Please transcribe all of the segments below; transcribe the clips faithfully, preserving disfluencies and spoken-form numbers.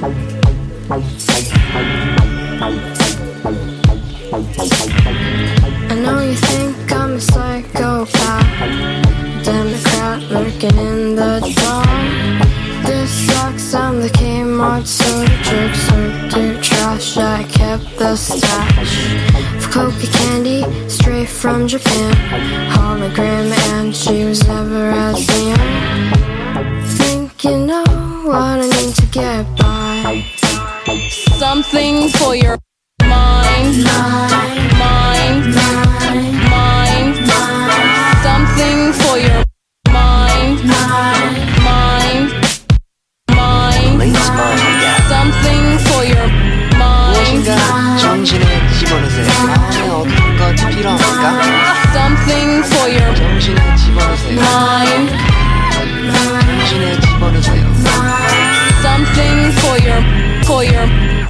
I know you think I'm a psychopath, Democrat lurking in the dark. This sucks, I'm the Kmart soda jerk, served dirt trash. I kept the stash of coca candy straight from Japan, hologram, and she was never as young. Think you know what I need to get by. Something for your mind, mind, mind, mind, mind. Something for your mind, mind, mind, mind. Something for your mind. 무엇인가 정신에 집어넣으세요. 마음에 어떤 것이 필요합니까? Something for your 정신에 집어넣으세요. mind. 정신에 집어넣으세요. Something for your, for your.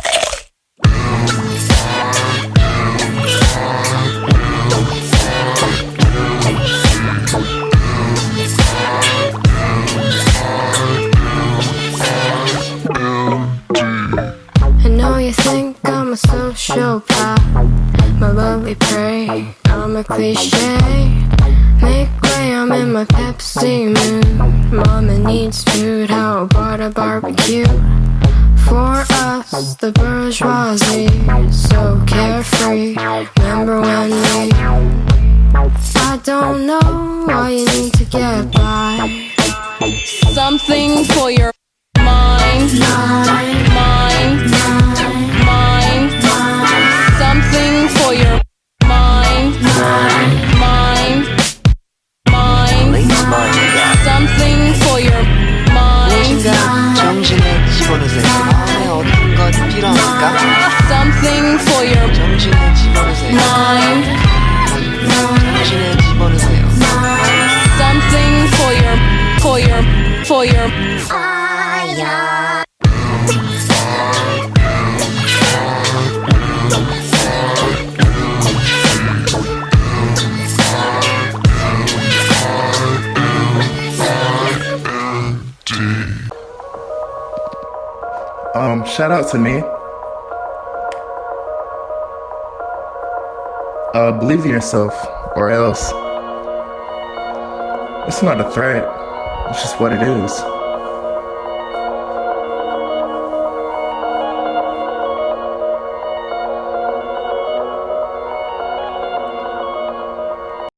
I know you think I'm a sociopath, my lovely prey, I'm a cliche. Make way, I'm in my Pepsi mood. Mama needs food, how about a barbecue? For us, the bourgeoisie, so carefree. Remember when we, I don't know why you need to get by. Something for your mind, mind, mind, mind. Something for your mind, mind, mind, mind. Something for your mind. 무엇인가 정신에 집어넣으세요. 마음에 어떤 것이 필요합니까? Something for your 정신에 집어넣으세요. mind. 정신에 집어넣으세요. Something for your, for your, for your. Um, shout out to me. Uh, believe in yourself, or else. It's not a threat. It's just what it is.